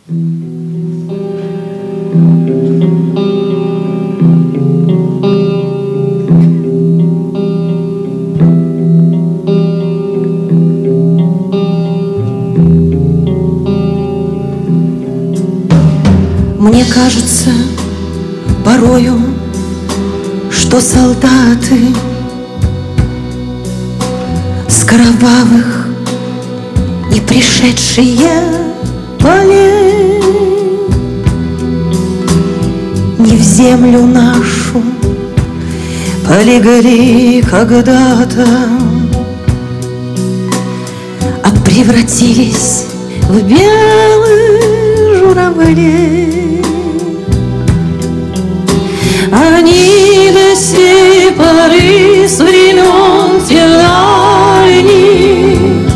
Мне кажется порою, что солдаты с кровавых не пришедшие полей не в землю нашу полегли когда-то, а превратились в белые журавли. Они до сей поры с времен тех дальних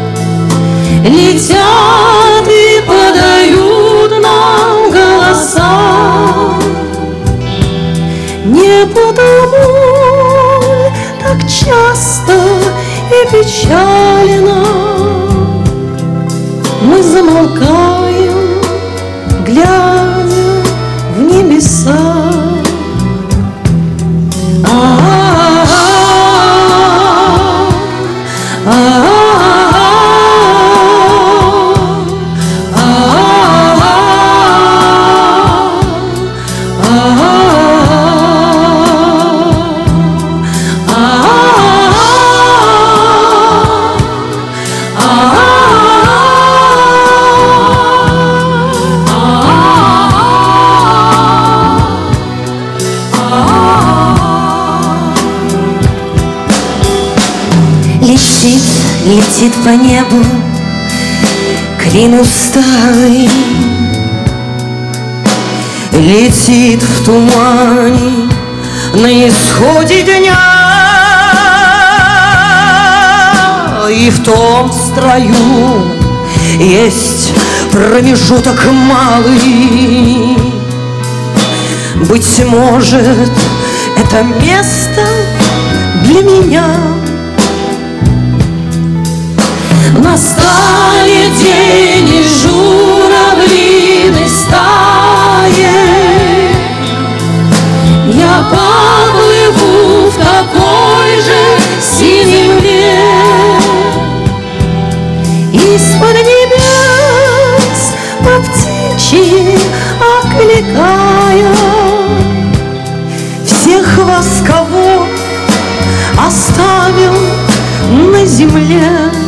летят и подают нам голоса. Не потому так часто и печально мы замолкаем, глядя в небеса. Летит по небу клин усталый, летит в тумане на исходе дня, и в том строю есть промежуток малый. Быть может, это место для меня. Настанет день, и журавлиной стае я поплыву в такой же синеве, из-под небес по птичьи окликая всех вас, кого оставил на земле.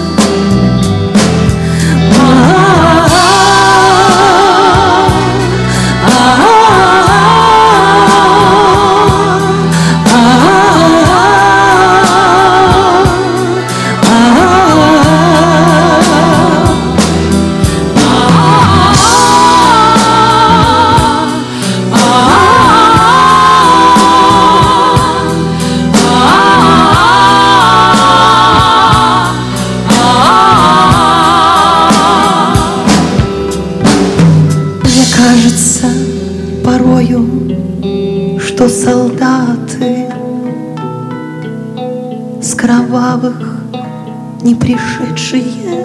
Кажется порою, что солдаты с кровавых не пришедшие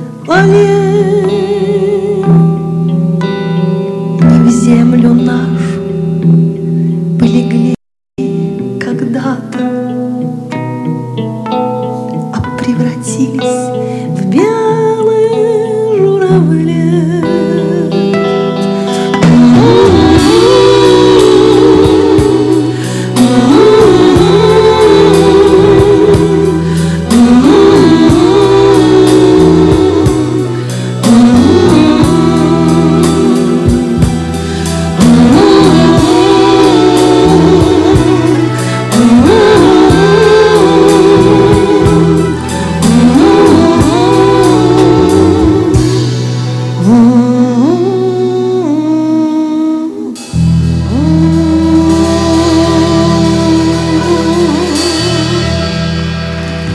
полей не в землю нашу